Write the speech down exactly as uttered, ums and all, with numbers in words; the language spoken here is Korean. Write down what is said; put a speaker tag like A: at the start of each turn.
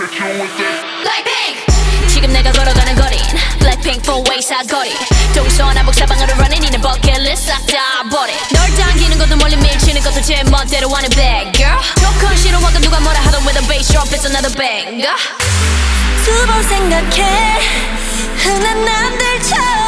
A: 지금 내가 걸어가는 거린 Blackpink four-way 사거리 동서남북 사방으로 running 이는 버킷리스트 싹 다 버려 널 당기는 것도 멀리 밀치는 것도 제 멋대로 하는 bad girl 조건 싫어하고 누가 뭐라 하던 with a bass drop it's another banger
B: 두 번 생각해 흔한 남들처럼